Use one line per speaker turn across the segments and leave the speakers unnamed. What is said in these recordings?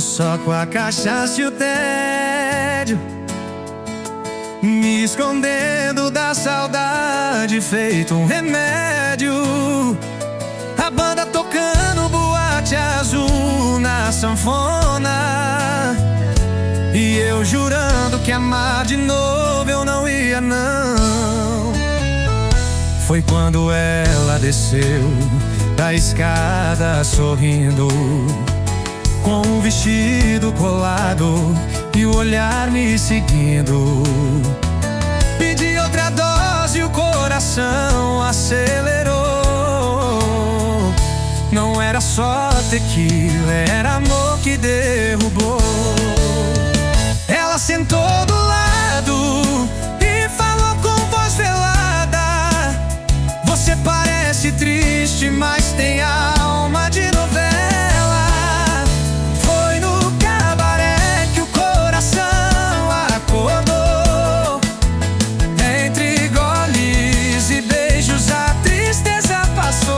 só com a cachaça e o tédio, me escondendo da saudade, feito um remédio. A banda tocando boate azul na sanfona, e eu jurando que amar de novo eu não ia não. Foi quando ela desceu da escada sorrindo, com o vestido colado e o olhar me seguindo. Pedi outra dose e o coração acelerou. Não era só tequila, era amor que derrubou. Ela sentou do lado e falou com voz velada: você parece triste, mas tem alma de novela. Foi no cabaré que o coração acordou. Entre goles e beijos a tristeza passou.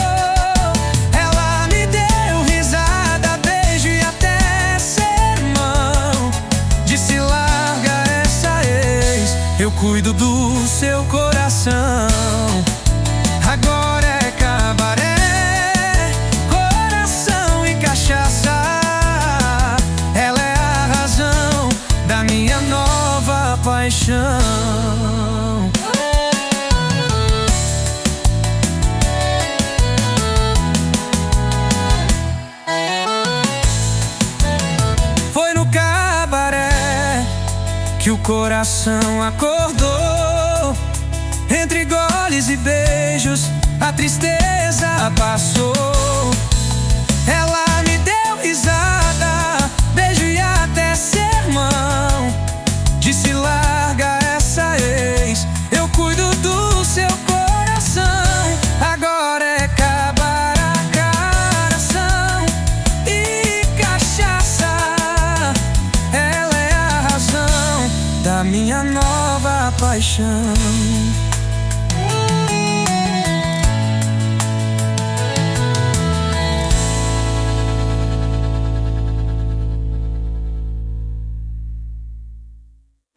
Ela me deu risada, beijo e até sermão. Disse: larga essa ex, eu cuido do seu coração. Agora é cabaré, coração e cachaça. Ela é a razão da minha nova paixão. Foi no cabaré que o coração acordou. Entre goles e beijos a tristeza passou. Ela me deu risada, beijo e até sermão. Disse: larga essa ex, eu cuido do seu coração. Agora é cabaré, coração e cachaça. Ela é a razão da minha nova paixão.